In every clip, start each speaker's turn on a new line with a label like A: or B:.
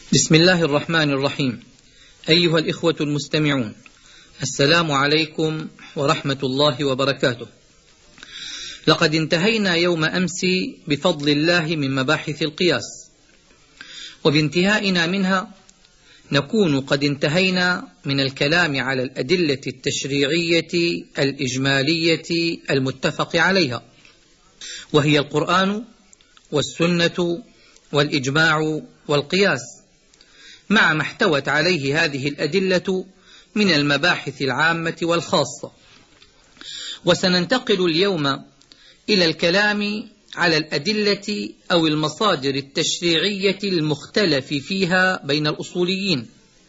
A: بسم الله الرحمن الرحيم. أيها الإخوة المستمعون، السلام عليكم ورحمة الله وبركاته. لقد انتهينا يوم أمس بفضل الله من مباحث القياس، وبانتهائنا منها نكون قد انتهينا من الكلام على الأدلة التشريعية الإجمالية المتفق عليها، وهي القرآن والسنة والإجماع والقياس، مع ما احتوت عليه هذه الأدلة من المباحث العامة والخاصة. وسننتقل اليوم إلى الكلام على الأدلة أو المصادر التشريعية المختلف فيها بين الأصوليين،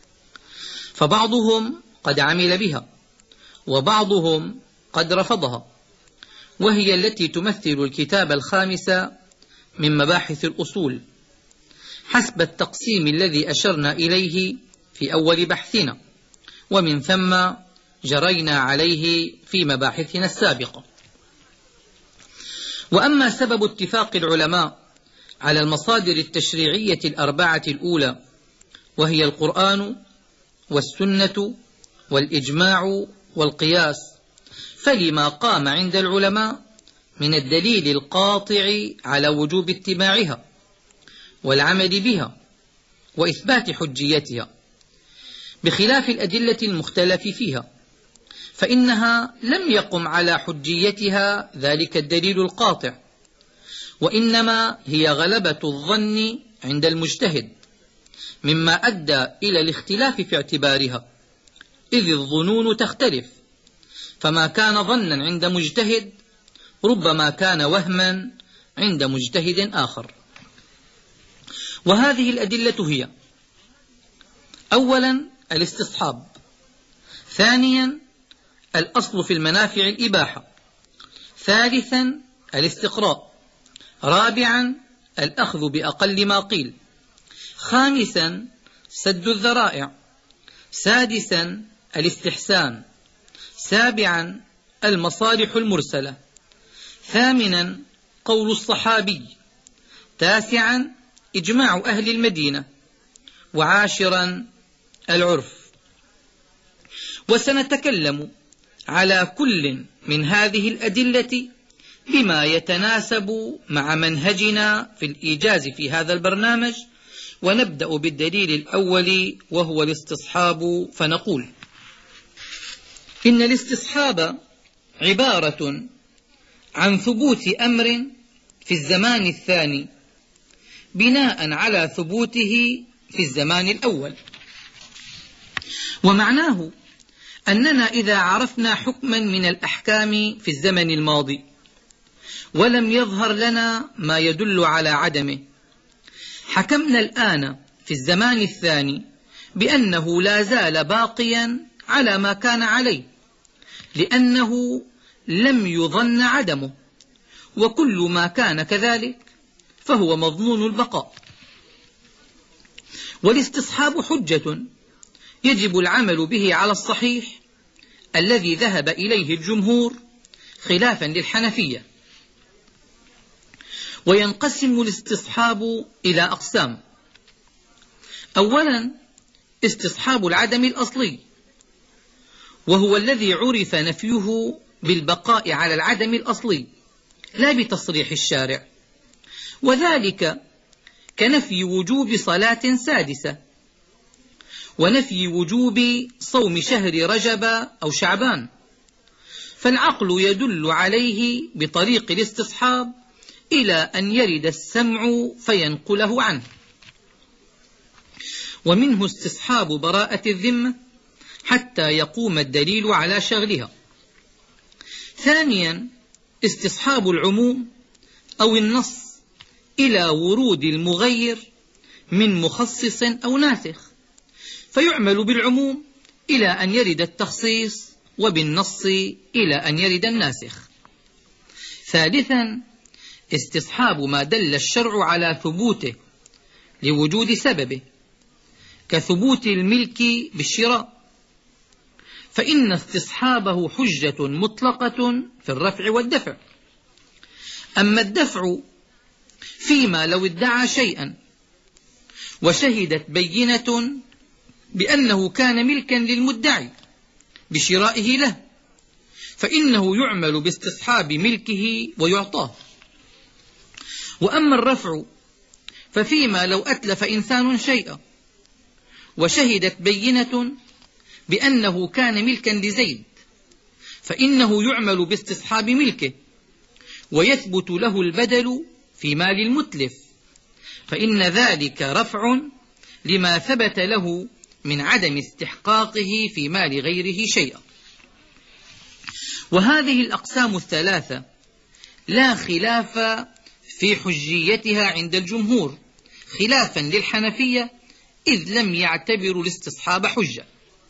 A: فبعضهم قد عمل بها وبعضهم قد رفضها، وهي التي تمثل الكتاب الخامس من مباحث الأصول حسب التقسيم الذي أشرنا إليه في أول بحثنا، ومن ثم جرينا عليه في مباحثنا السابقة. وأما سبب اتفاق العلماء على المصادر التشريعية الأربعة الأولى، وهي القرآن والسنة والإجماع والقياس، فلما قام عند العلماء من الدليل القاطع على وجوب اتباعها والعمل بها وإثبات حجيتها، بخلاف الأدلة المختلف فيها، فإنها لم يقم على حجيتها ذلك الدليل القاطع، وإنما هي غلبة الظن عند المجتهد، مما أدى إلى الاختلاف في اعتبارها، إذ الظنون تختلف، فما كان ظنا عند مجتهد ربما كان وهما عند مجتهد آخر. وهذه الأدلة هي: أولا الاستصحاب، ثانيا الأصل في المنافع الإباحة، ثالثا الاستقراء، رابعا الأخذ بأقل ما قيل، خامسا سد الذرائع، سادسا الاستحسان، سابعا المصالح المرسلة، ثامنا قول الصحابي، تاسعا إجماع أهل المدينة، وعاشرا العرف. وسنتكلم على كل من هذه الأدلة بما يتناسب مع منهجنا في الإيجاز في هذا البرنامج، ونبدأ بالدليل الأول وهو الاستصحاب. فنقول إن الاستصحاب عبارة عن ثبوت أمر في الزمان الثاني بناء على ثبوته في الزمان الأول، ومعناه أننا إذا عرفنا حكما من الأحكام في الزمن الماضي ولم يظهر لنا ما يدل على عدمه، حكمنا الآن في الزمان الثاني بأنه لا زال باقيا على ما كان عليه، لأنه لم يظن عدمه، وكل ما كان كذلك فهو مضمون البقاء. والاستصحاب حجة يجب العمل به على الصحيح الذي ذهب إليه الجمهور خلافا للحنفية. وينقسم الاستصحاب إلى أقسام: أولا استصحاب العدم الأصلي، وهو الذي عرف نفيه بالبقاء على العدم الأصلي لا بتصريح الشارع، وذلك كنفي وجوب صلاة سادسة، ونفي وجوب صوم شهر رجب أو شعبان، فالعقل يدل عليه بطريق الاستصحاب إلى أن يرد السمع فينقله عنه. ومنه استصحاب براءة الذمة حتى يقوم الدليل على شغلها. ثانيا استصحاب العموم أو النص إلى ورود المغير من مخصص أو ناسخ، فيعمل بالعموم إلى أن يرد التخصيص، وبالنص إلى أن يرد الناسخ. ثالثا استصحاب ما دل الشرع على ثبوته لوجود سببه، كثبوت الملك بالشراء، فإن استصحابه حجة مطلقة في الرفع والدفع. أما الدفع فيما لو ادعى شيئا وشهدت بينة بأنه كان ملكا للمدعي بشرائه له، فإنه يعمل باستصحاب ملكه ويعطاه. وأما الرفع ففيما لو أتلف إنسان شيئا وشهدت بينة بأنه كان ملكا لزيد، فإنه يعمل باستصحاب ملكه ويثبت له البدل في مال المتلف، فإن ذلك رفع لما ثبت له من عدم استحقاقه في مال غيره شيئا. وهذه الأقسام الثلاثة لا خلاف في حجيتها عند الجمهور، خلافا للحنفية إذ لم يعتبروا الاستصحاب حجة.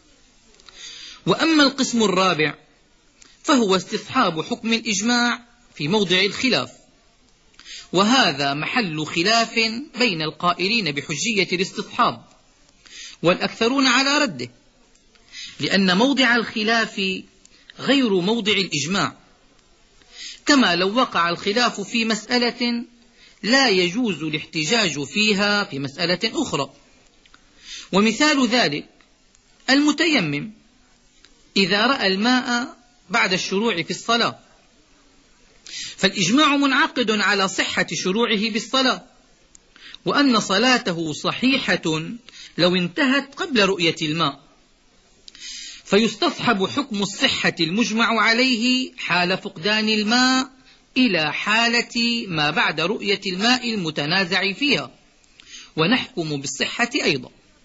A: وأما القسم الرابع فهو استصحاب حكم الإجماع في موضع الخلاف، وهذا محل خلاف بين القائلين بحجية الاستصحاب والأكثرون على رده، لأن موضع الخلاف غير موضع الإجماع، كما لو وقع الخلاف في مسألة لا يجوز الاحتجاج فيها في مسألة أخرى. ومثال ذلك المتيمم إذا رأى الماء بعد الشروع في الصلاة، فالإجماع منعقد على صحة شروعه بالصلاة، وأن صلاته صحيحة لو انتهت قبل رؤية الماء، فيستصحب حكم الصحة المجمع عليه حال فقدان الماء إلى حالة ما بعد رؤية الماء المتنازع فيها، ونحكم بالصحة أيضا.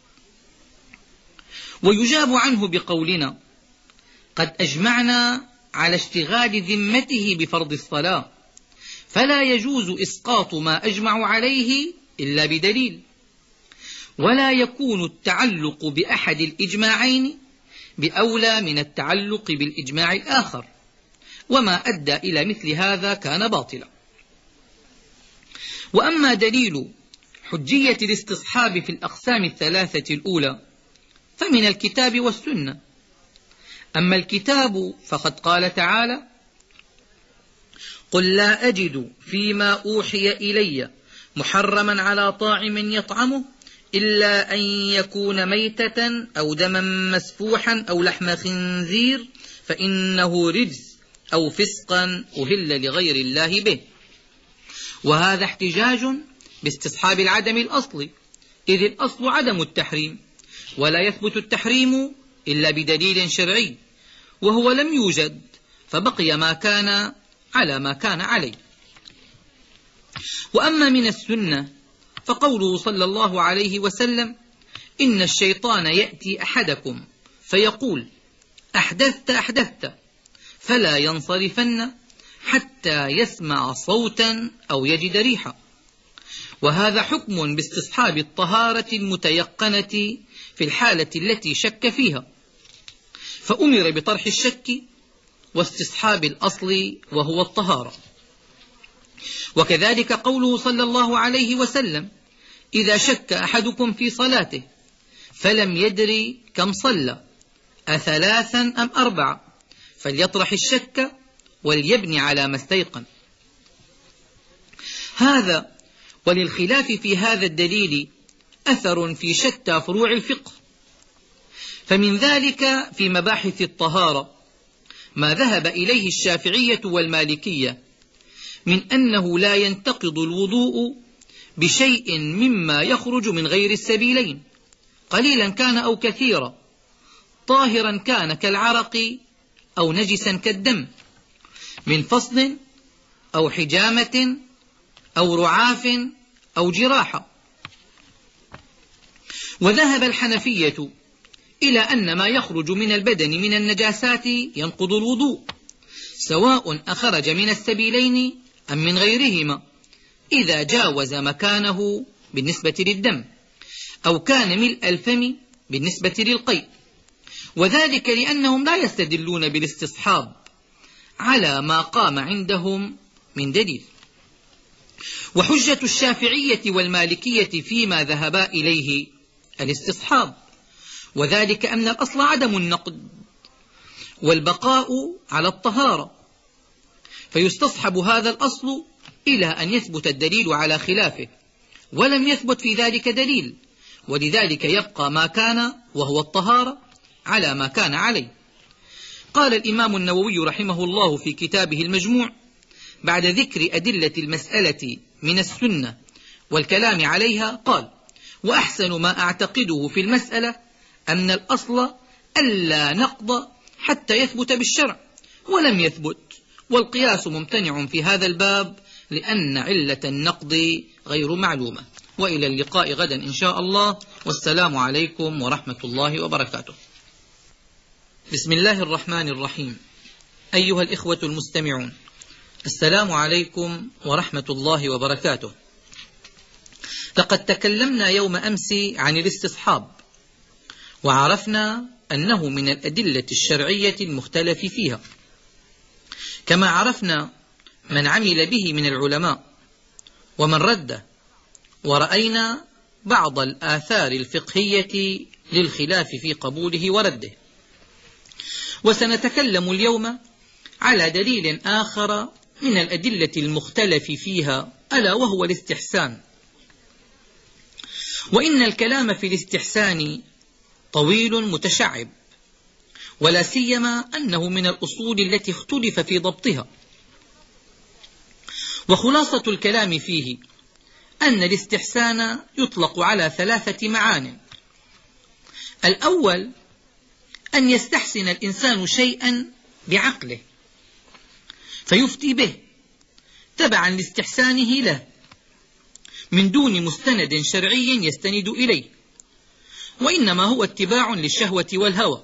A: ويجاب عنه بقولنا: قد أجمعنا على اشتغال ذمته بفرض الصلاة، فلا يجوز إسقاط ما أجمع عليه إلا بدليل، ولا يكون التعلق بأحد الإجماعين بأولى من التعلق بالإجماع الآخر، وما أدى إلى مثل هذا كان باطلا. وأما دليل حجية الاستصحاب في الأقسام الثلاثة الأولى فمن الكتاب والسنة. أما الكتاب فقد قال تعالى: قل لا أجد فيما أوحي إلي محرما على طاعم يطعمه إلا أن يكون ميتة أو دما مسفوحا أو لحم خنزير فإنه رجس أو فسقا أهل لغير الله به. وهذا احتجاج باستصحاب العدم الأصلي، إذ الأصل عدم التحريم، ولا يثبت التحريم إلا بدليل شرعي، وهو لم يوجد فبقي ما كان على ما كان عليه. وأما من السنة فقوله صلى الله عليه وسلم: إن الشيطان يأتي أحدكم فيقول: أحدثت أحدثت، فلا ينصرفن حتى يسمع صوتا أو يجد ريحا. وهذا حكم باستصحاب الطهارة المتيقنة في الحالة التي شك فيها، فأمر بطرح الشك واستصحاب الأصل وهو الطهارة. وكذلك قوله صلى الله عليه وسلم: إذا شك أحدكم في صلاته فلم يدري كم صلى أثلاثا أم أربعة فليطرح الشك وليبني على ما استيقن. هذا وللخلاف في هذا الدليل أثر في شتى فروع الفقه، فمن ذلك في مباحث الطهارة ما ذهب إليه الشافعية والمالكية من أنه لا ينتقض الوضوء بشيء مما يخرج من غير السبيلين، قليلا كان أو كثيرا، طاهرا كان كالعرق أو نجسا كالدم، من فصل أو حجامة أو رعاف أو جراحة. وذهب الحنفية إلى أن ما يخرج من البدن من النجاسات ينقض الوضوء، سواء أخرج من السبيلين أم من غيرهما، إذا جاوز مكانه بالنسبة للدم، أو كان ملء الفم بالنسبة للقيء، وذلك لأنهم لا يستدلون بالاستصحاب على ما قام عندهم من دليل. وحجة الشافعية والمالكية فيما ذهبا إليه الاستصحاب، وذلك أن الأصل عدم النقد والبقاء على الطهارة، فيستصحب هذا الأصل إلى أن يثبت الدليل على خلافه، ولم يثبت في ذلك دليل، ولذلك يبقى ما كان وهو الطهارة على ما كان عليه. قال الإمام النووي رحمه الله في كتابه المجموع بعد ذكر أدلة المسألة من السنة والكلام عليها قال: وأحسن ما أعتقده في المسألة أن الأصل ألا نقض حتى يثبت بالشرع، ولم يثبت، والقياس ممتنع في هذا الباب لأن علة النقض غير معلومة. وإلى اللقاء غدا إن شاء الله، والسلام عليكم ورحمة الله وبركاته. بسم الله الرحمن الرحيم. أيها الإخوة المستمعون، السلام عليكم ورحمة الله وبركاته. لقد تكلمنا يوم أمس عن الاستصحاب، وعرفنا أنه من الأدلة الشرعية المختلف فيها، كما عرفنا من عمل به من العلماء ومن رده، ورأينا بعض الآثار الفقهية للخلاف في قبوله ورده. وسنتكلم اليوم على دليل آخر من الأدلة المختلف فيها، ألا وهو الاستحسان. وإن الكلام في الاستحسان طويل متشعب، ولا سيما أنه من الأصول التي اختلف في ضبطها. وخلاصة الكلام فيه أن الاستحسان يطلق على 3 معان. الأول أن يستحسن الإنسان شيئا بعقله فيفتي به تبعا لاستحسانه له من دون مستند شرعي يستند إليه، وإنما هو اتباع للشهوة والهوى،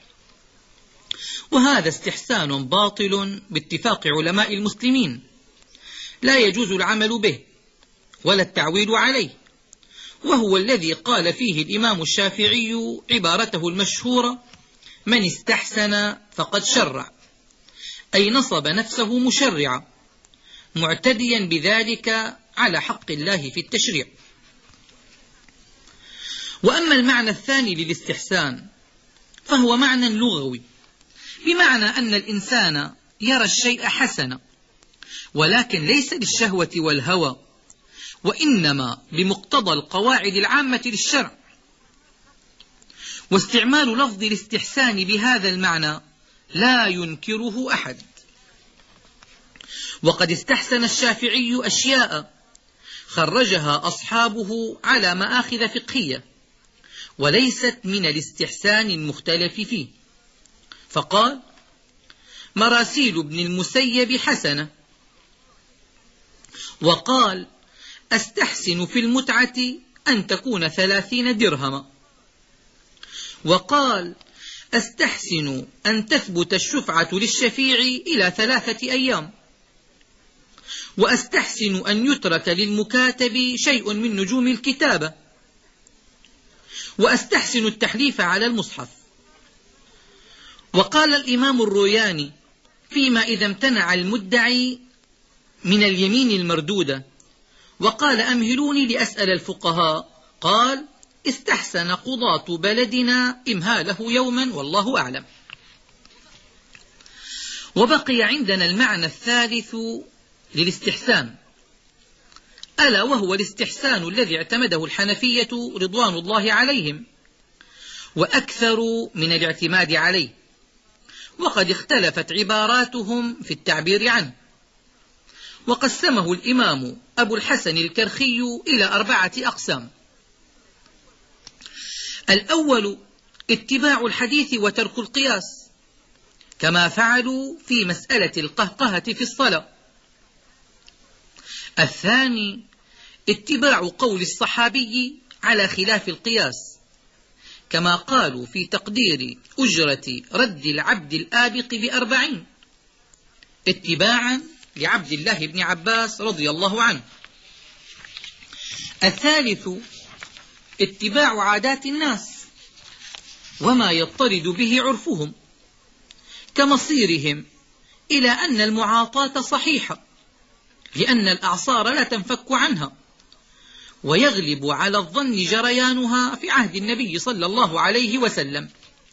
A: وهذا استحسان باطل باتفاق علماء المسلمين، لا يجوز العمل به ولا التعويل عليه، وهو الذي قال فيه الإمام الشافعي عبارته المشهورة: من استحسن فقد شرع، أي نصب نفسه مشرعا معتديا بذلك على حق الله في التشريع. وأما المعنى الثاني للاستحسان فهو معنى لغوي، بمعنى أن الإنسان يرى الشيء حسنا، ولكن ليس للشهوة والهوى، وإنما بمقتضى القواعد العامة للشرع. واستعمال لفظ الاستحسان بهذا المعنى لا ينكره أحد. وقد استحسن الشافعي أشياء خرجها أصحابه على مآخذ فقهية، وليست من الاستحسان المختلف فيه، فقال: مراسيل ابن المسيب حسنة. وقال: أستحسن في المتعة أن تكون 30 درهما. وقال: أستحسن أن تثبت الشفعة للشفيع إلى 3 أيام. وأستحسن أن يترك للمكاتب شيء من نجوم الكتابة. وأستحسن التحليف على المصحف. وقال الإمام الروياني فيما إذا امتنع المدعي من اليمين المردودة وقال: أمهلوني لأسأل الفقهاء، قال: استحسن قضاة بلدنا إمهاله يوما والله أعلم. وبقي عندنا المعنى الثالث للاستحسان، ألا وهو الاستحسان الذي اعتمده الحنفية رضوان الله عليهم، وأكثر من الاعتماد عليه، وقد اختلفت عباراتهم في التعبير عنه. وقسمه الإمام أبو الحسن الكرخي إلى 4 أقسام. الأول اتباع الحديث وترك القياس، كما فعلوا في مسألة القهقهة في الصلاة. الثاني اتباع قول الصحابي على خلاف القياس، كما قالوا في تقدير أجرة رد العبد الآبق ب40 اتباعا لعبد الله بن عباس رضي الله عنه. الثالث اتباع عادات الناس وما يضطرد به عرفهم، كمصيرهم إلى أن المعاطاة صحيحة لأن الأعصار لا تنفك عنها، ويغلب على الظن جريانها في عهد النبي صلى الله عليه وسلم.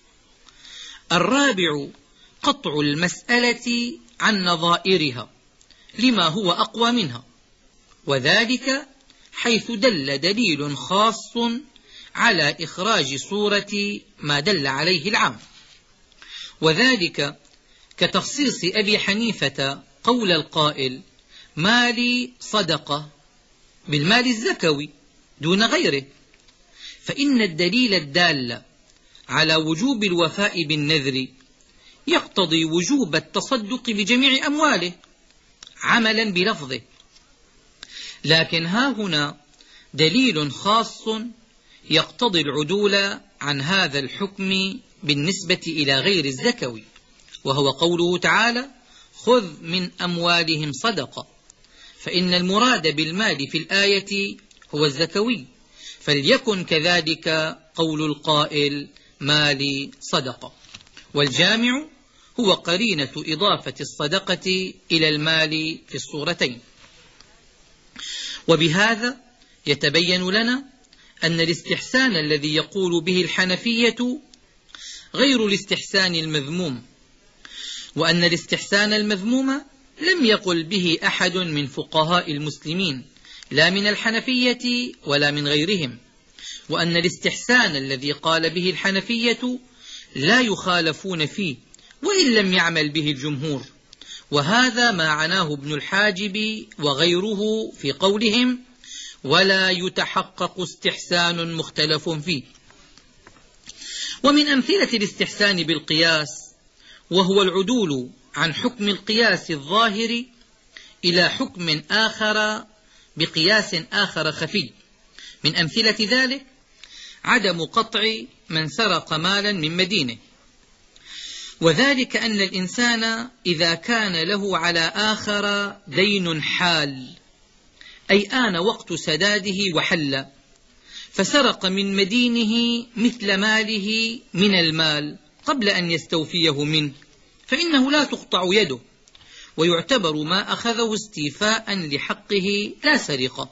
A: الرابع قطع المسألة عن نظائرها لما هو أقوى منها، وذلك حيث دل دليل خاص على إخراج صورة ما دل عليه العام، وذلك كتخصيص أبي حنيفة قول القائل: مالي صدقة، بالمال الزكوي دون غيره، فإن الدليل الدال على وجوب الوفاء بالنذر يقتضي وجوب التصدق بجميع أمواله عملا بلفظه. لكن ها هنا دليل خاص يقتضي العدول عن هذا الحكم بالنسبة إلى غير الزكوي، وهو قوله تعالى: خذ من أموالهم صدقة، فإن المراد بالمال في الآية هو الزكوي، فليكن كذلك قول القائل: مالي صدقة. والجامع هو قرينة إضافة الصدقة إلى المال في الصورتين. وبهذا يتبين لنا أن الاستحسان الذي يقول به الحنفية غير الاستحسان المذموم، وأن الاستحسان المذموم لم يقل به أحد من فقهاء المسلمين، لا من الحنفية ولا من غيرهم، وأن الاستحسان الذي قال به الحنفية لا يخالفون فيه وإن لم يعمل به الجمهور، وهذا ما عناه ابن الحاجب وغيره في قولهم: ولا يتحقق استحسان مختلف فيه. ومن أمثلة الاستحسان بالقياس، وهو العدول عن حكم القياس الظاهر إلى حكم آخر بقياس آخر خفي، من أمثلة ذلك عدم قطع من سرق مالا من مدينه، وذلك أن الإنسان إذا كان له على آخر دين حال، أي آن وقت سداده وحل، فسرق من مدينه مثل ماله من المال قبل أن يستوفيه منه، فإنه لا تقطع يده، ويعتبر ما أخذه استيفاء لحقه لا سرقة.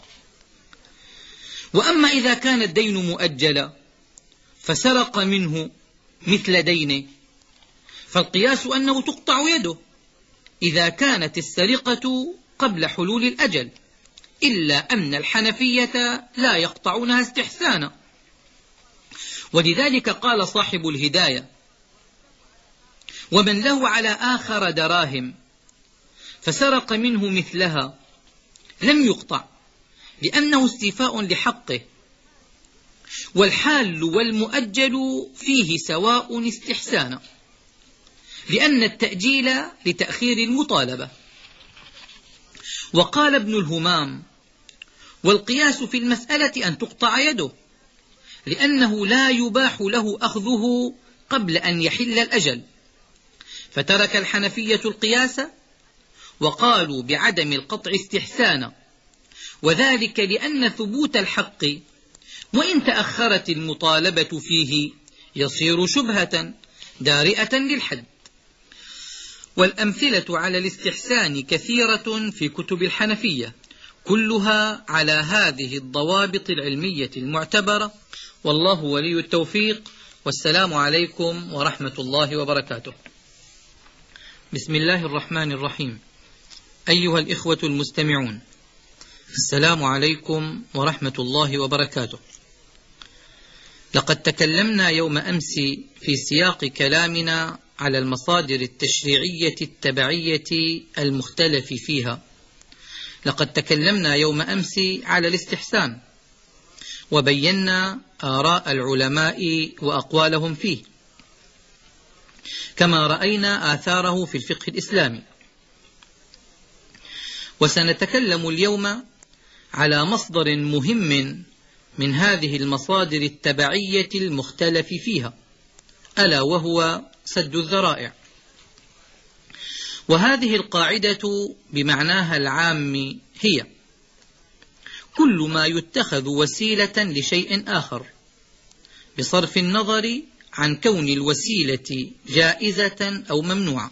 A: وأما إذا كان الدين مؤجلا فسرق منه مثل دينه، فالقياس أنه تقطع يده إذا كانت السرقة قبل حلول الأجل، إلا أن الحنفية لا يقطعونها استحسانا. ولذلك قال صاحب الهداية: ومن له على آخر دراهم فسرق منه مثلها لم يقطع، لأنه استيفاء لحقه، والحال والمؤجل فيه سواء استحسانا، لأن التأجيل لتأخير المطالبة. وقال ابن الهمام: والقياس في المسألة أن تقطع يده، لأنه لا يباح له أخذه قبل أن يحل الأجل، فترك الحنفية القياس وقالوا بعدم القطع استحسانا، وذلك لأن ثبوت الحق وإن تأخرت المطالبة فيه يصير شبهة دارئة للحد. والأمثلة على الاستحسان كثيرة في كتب الحنفية، كلها على هذه الضوابط العلمية المعتبرة، والله ولي التوفيق، والسلام عليكم ورحمة الله وبركاته. بسم الله الرحمن الرحيم. أيها الإخوة المستمعون، السلام عليكم ورحمة الله وبركاته. لقد تكلمنا يوم أمس في سياق كلامنا على المصادر التشريعية التبعية المختلف فيها. لقد تكلمنا يوم أمس على الاستحسان، وبينا آراء العلماء وأقوالهم فيه، كما رأينا آثاره في الفقه الإسلامي. وسنتكلم اليوم على مصدر مهم من هذه المصادر التبعية المختلف فيها، ألا وهو سد الذرائع. وهذه القاعدة بمعناها العام هي: كل ما يتخذ وسيلة لشيء آخر بصرف النظر عن كون الوسيلة جائزة أو ممنوعة.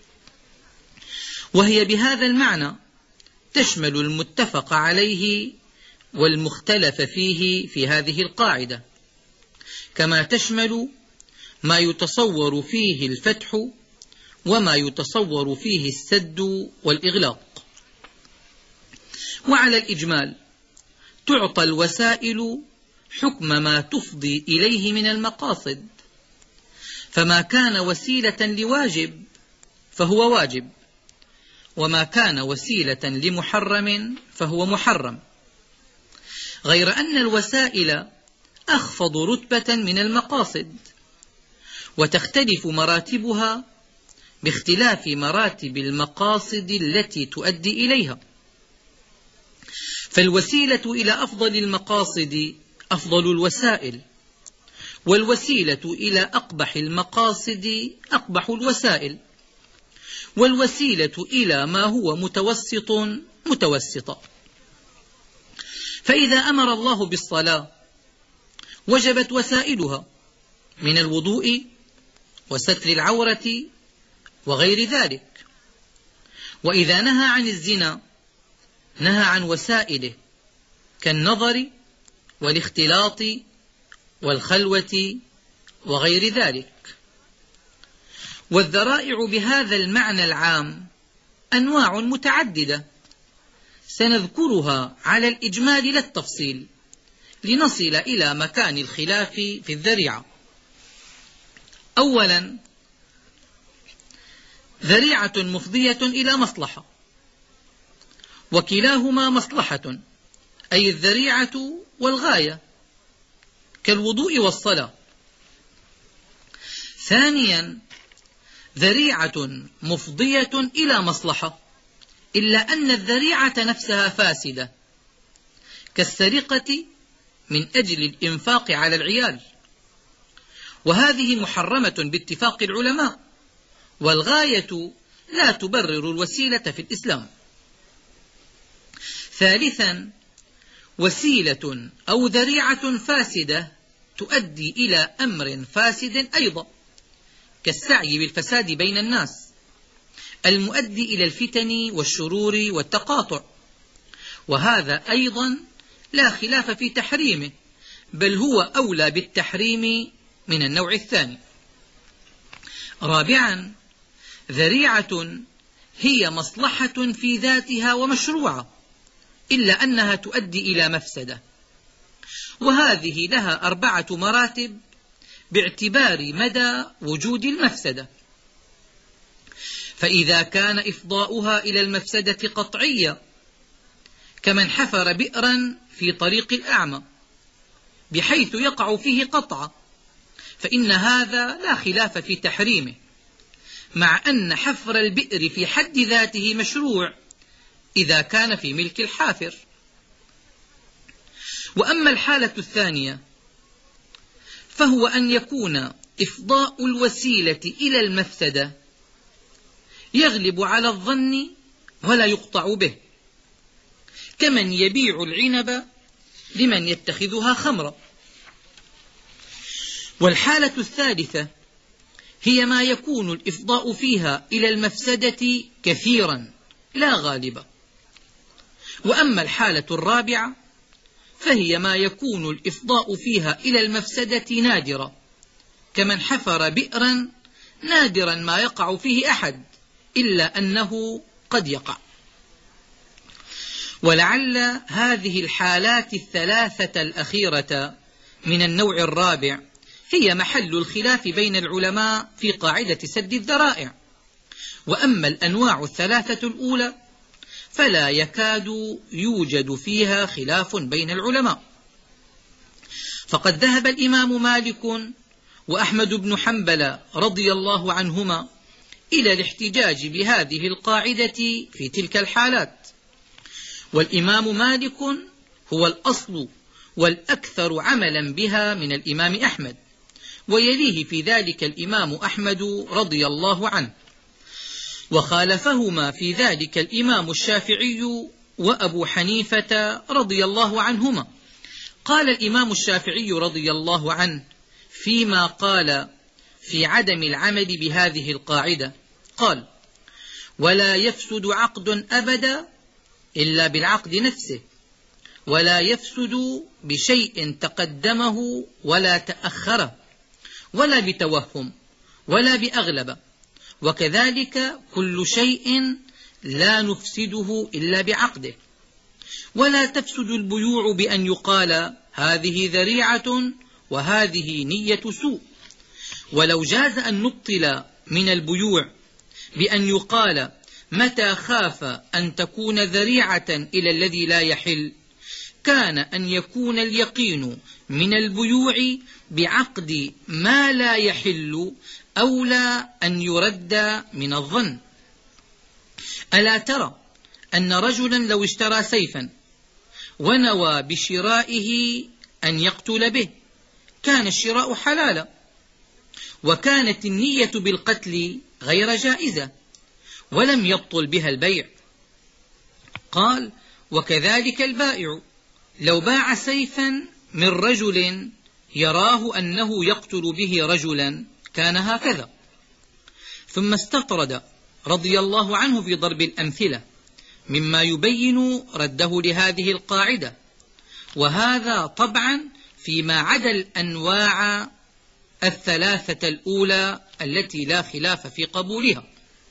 A: وهي بهذا المعنى تشمل المتفق عليه والمختلف فيه في هذه القاعدة، كما تشمل ما يتصور فيه الفتح وما يتصور فيه السد والإغلاق. وعلى الإجمال تعطى الوسائل حكم ما تفضي إليه من المقاصد، فما كان وسيلة لواجب فهو واجب، وما كان وسيلة لمحرم فهو محرم، غير أن الوسائل أخفض رتبة من المقاصد، وتختلف مراتبها باختلاف مراتب المقاصد التي تؤدي إليها. فالوسيلة إلى أفضل المقاصد أفضل الوسائل، والوسيلة إلى أقبح المقاصد أقبح الوسائل، والوسيلة إلى ما هو متوسط متوسطة. فإذا أمر الله بالصلاة وجبت وسائلها من الوضوء وستر العورة وغير ذلك، وإذا نهى عن الزنا نهى عن وسائله كالنظر والاختلاط والخلوة وغير ذلك. والذرائع بهذا المعنى العام أنواع متعددة سنذكرها على الإجمال لا التفصيل لنصل إلى مكان الخلاف في الذريعة. أولا، ذريعة مفضية إلى مصلحة، وكلاهما مصلحة، أي الذريعة والغاية كالوضوء والصلاة. ثانيا، ذريعة مفضية إلى مصلحة إلا أن الذريعة نفسها فاسدة كالسرقة من أجل الإنفاق على العيال، وهذه محرمة باتفاق العلماء، والغاية لا تبرر الوسيلة في الإسلام. ثالثا، وسيلة أو ذريعة فاسدة تؤدي إلى أمر فاسد أيضا كالسعي بالفساد بين الناس المؤدي إلى الفتن والشرور والتقاطع، وهذا أيضا لا خلاف في تحريمه، بل هو أولى بالتحريم من النوع الثاني. رابعا، ذريعة هي مصلحة في ذاتها ومشروعة إلا أنها تؤدي إلى مفسدة، وهذه لها 4 مراتب باعتبار مدى وجود المفسدة. فإذا كان إفضاؤها إلى المفسدة قطعية كمن حفر بئرا في طريق الأعمى بحيث يقع فيه قطعة، فإن هذا لا خلاف في تحريمه، مع أن حفر البئر في حد ذاته مشروع إذا كان في ملك الحافر. وأما الحالة الثانية فهو أن يكون إفضاء الوسيلة إلى المفسدة يغلب على الظن ولا يقطع به، كمن يبيع العنب لمن يتخذها خمرا. والحالة الثالثة هي ما يكون الإفضاء فيها إلى المفسدة كثيرا لا غالبا. وأما الحالة الرابعة فهي ما يكون الإفضاء فيها إلى المفسدة نادرا، كمن حفر بئرا نادرا ما يقع فيه أحد إلا أنه قد يقع. ولعل هذه الحالات الثلاثة الأخيرة من النوع الرابع هي محل الخلاف بين العلماء في قاعدة سد الذرائع. وأما الأنواع الثلاثة الأولى فلا يكاد يوجد فيها خلاف بين العلماء، فقد ذهب الإمام مالك وأحمد بن حنبل رضي الله عنهما إلى الاحتجاج بهذه القاعدة في تلك الحالات. والإمام مالك هو الأصل والأكثر عملا بها من الإمام أحمد، ويليه في ذلك الإمام أحمد رضي الله عنه، وخالفهما في ذلك الإمام الشافعي وأبو حنيفة رضي الله عنهما. قال الإمام الشافعي رضي الله عنه فيما قال في عدم العمل بهذه القاعدة، قال: ولا يفسد عقد أبدا إلا بالعقد نفسه، ولا يفسد بشيء تقدمه ولا تأخره، ولا بتوهم ولا بأغلب، وكذلك كل شيء لا نفسده إلا بعقده. ولا تفسد البيوع بأن يقال هذه ذريعة وهذه نية سوء. ولو جاز أن نبطل من البيوع بأن يقال متى خاف أن تكون ذريعة إلى الذي لا يحل، كان أن يكون اليقين من البيوع بعقد ما لا يحل أولى أن يرد من الظن. ألا ترى أن رجلا لو اشترى سيفا ونوى بشرائه أن يقتل به كان الشراء حلالا، وكانت النية بالقتل غير جائزة ولم يبطل بها البيع. قال: وكذلك البائع لو باع سيفا من رجل يراه أنه يقتل به رجلا كان هكذا. ثم استطرد رضي الله عنه في ضرب الأمثلة مما يبين رده لهذه القاعدة، وهذا طبعا فيما عدا الأنواع الثلاثة الأولى التي لا خلاف في قبولها.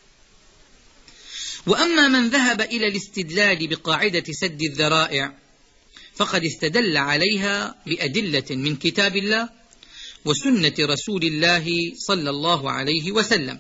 A: وأما من ذهب إلى الاستدلال بقاعدة سد الذرائع فقد استدل عليها بأدلة من كتاب الله وسنة رسول الله صلى الله عليه وسلم.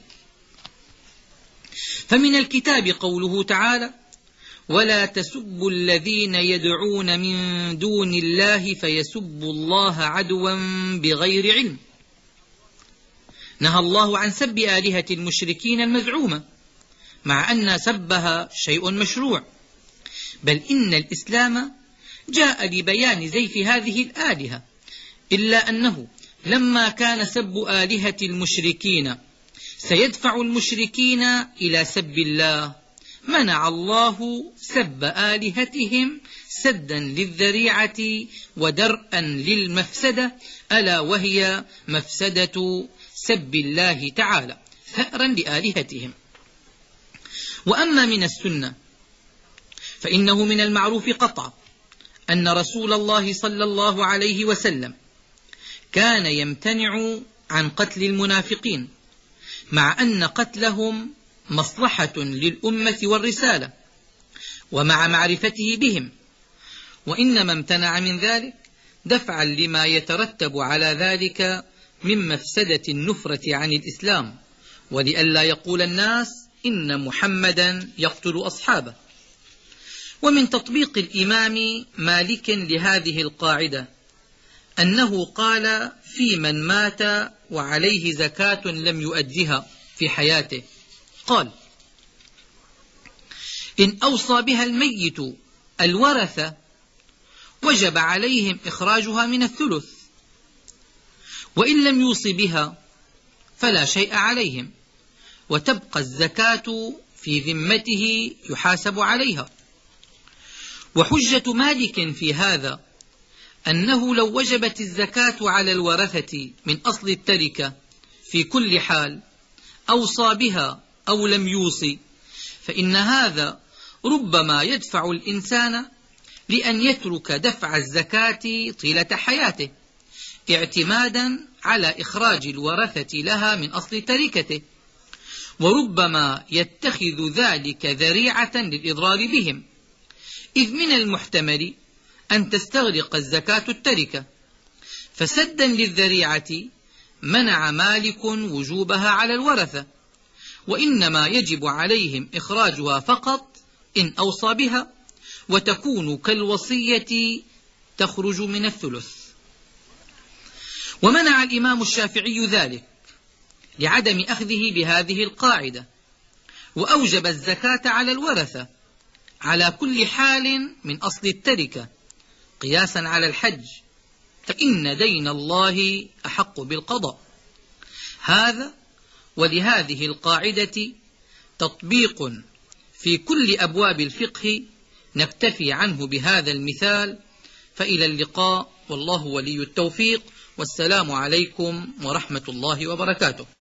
A: فمن الكتاب قوله تعالى: ولا تسبوا الذين يدعون من دون الله فيسبوا الله عدوا بغير علم. نهى الله عن سب آلهة المشركين المزعومة، مع أن سبها شيء مشروع، بل إن الإسلام جاء لبيان زيف هذه الآلهة، إلا أنه لما كان سب آلهة المشركين سيدفع المشركين إلى سب الله، منع الله سب آلهتهم سدا للذريعة ودرءا للمفسدة، ألا وهي مفسدة سب الله تعالى ثأرا لآلهتهم. وأما من السنة فإنه من المعروف قطعا أن رسول الله صلى الله عليه وسلم كان يمتنع عن قتل المنافقين، مع أن قتلهم مصلحة للأمة والرسالة، ومع معرفته بهم، وإنما امتنع من ذلك دفعا لما يترتب على ذلك من مفسدة النفرة عن الإسلام، ولئلا يقول الناس إن محمدا يقتل أصحابه. ومن تطبيق الإمام مالك لهذه القاعدة أنه قال في من مات وعليه زكاة لم يؤدها في حياته، قال: إن أوصى بها الميت الورثة وجب عليهم إخراجها من الثلث، وإن لم يوص بها فلا شيء عليهم، وتبقى الزكاة في ذمته يحاسب عليها. وحجة مالك في هذا أنه لو وجبت الزكاة على الورثة من أصل التركة في كل حال أوصى بها أو لم يوصي، فإن هذا ربما يدفع الإنسان لأن يترك دفع الزكاة طيلة حياته اعتمادا على إخراج الورثة لها من أصل تركته، وربما يتخذ ذلك ذريعة للإضرار بهم، إذ من المحتمل أن تستغرق الزكاة التركة. فسدا للذريعة منع مالك وجوبها على الورثة، وإنما يجب عليهم إخراجها فقط إن أوصى بها، وتكون كالوصية تخرج من الثلث. ومنع الإمام الشافعي ذلك لعدم أخذه بهذه القاعدة، وأوجب الزكاة على الورثة على كل حال من أصل التركة قياسا على الحج، فإن دين الله أحق بالقضاء. هذا ولهذه القاعدة تطبيق في كل أبواب الفقه، نكتفي عنه بهذا المثال. فإلى اللقاء، والله ولي التوفيق، والسلام عليكم ورحمة الله وبركاته.